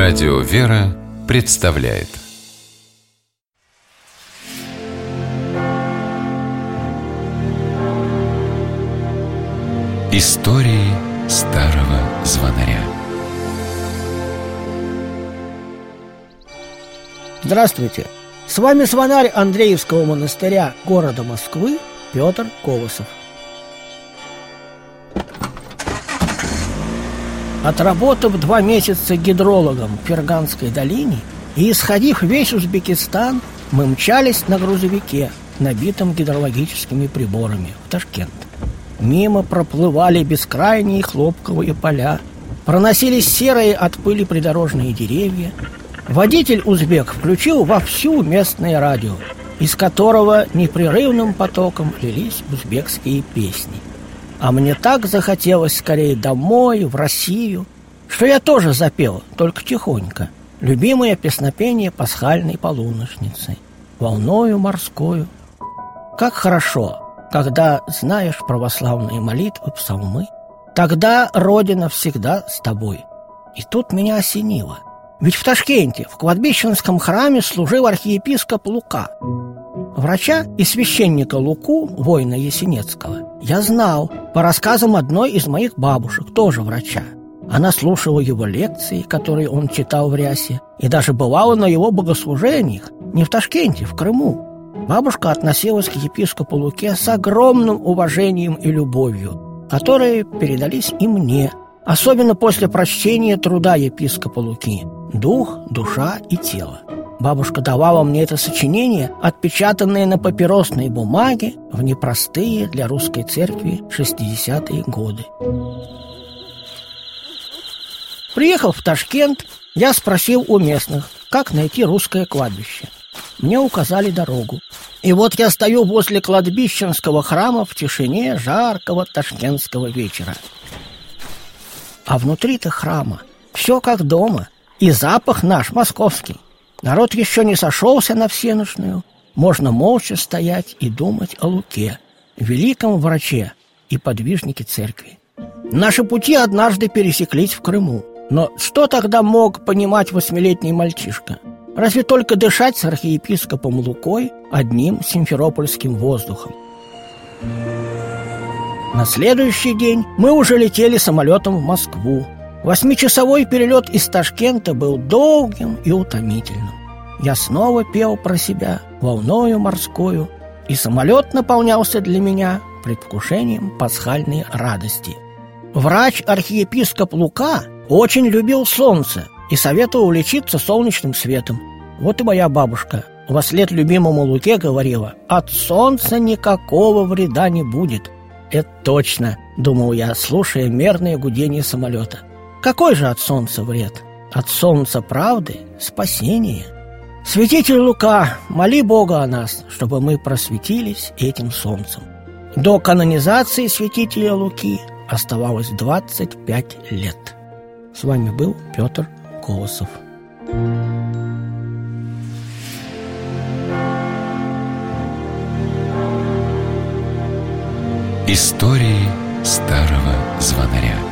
Радио «Вера» представляет истории старого звонаря. Здравствуйте! С вами звонарь Андреевского монастыря города Москвы Петр Колосов. Отработав 2 месяца гидрологом в Ферганской долине и исходив весь Узбекистан, мы мчались на грузовике, набитом гидрологическими приборами, в Ташкент. Мимо проплывали бескрайние хлопковые поля, проносились серые от пыли придорожные деревья. Водитель узбек включил вовсю местное радио, из которого непрерывным потоком лились узбекские песни. А мне так захотелось скорее домой, в Россию, что я тоже запел, только тихонько, любимое песнопение пасхальной полуношницы, волною морскою. Как хорошо, когда знаешь православные молитвы, псалмы, тогда Родина всегда с тобой. И тут меня осенило. Ведь в Ташкенте, в кладбищенском храме, служил архиепископ Лука. Врача и священника Луку, воина Есенецкого, я знал по рассказам одной из моих бабушек, тоже врача. Она слушала его лекции, которые он читал в рясе, и даже бывала на его богослужениях, не в Ташкенте, в Крыму. Бабушка относилась к епископу Луке с огромным уважением и любовью, которые передались и мне, особенно после прочтения труда епископа Луки «Дух, душа и тело». Бабушка давала мне это сочинение, отпечатанное на папиросной бумаге в непростые для русской церкви 60-е годы. Приехал в Ташкент, я спросил у местных, как найти русское кладбище. Мне указали дорогу. И вот я стою возле кладбищенского храма в тишине жаркого ташкентского вечера. А внутри-то храма все как дома, и запах наш московский. Народ еще не сошелся на всенощную. Можно молча стоять и думать о Луке, великом враче и подвижнике церкви. Наши пути однажды пересеклись в Крыму. Но что тогда мог понимать 8-летний мальчишка? Разве только дышать с архиепископом Лукой одним симферопольским воздухом. На следующий день мы уже летели самолетом в Москву. 8-часовой перелет из Ташкента был долгим и утомительным. Я снова пел про себя волною морскою, и самолет наполнялся для меня предвкушением пасхальной радости. Врач-архиепископ Лука очень любил солнце и советовал лечиться солнечным светом. Вот и моя бабушка вослед любимому Луке говорила: «От солнца никакого вреда не будет». «Это точно», — думал я, слушая мерное гудение самолета. Какой же от солнца вред? От солнца правды спасение. Святитель Лука, моли Бога о нас, чтобы мы просветились этим солнцем. До канонизации святителя Луки оставалось 25 лет. С вами был Петр Колосов. Истории старого звонаря.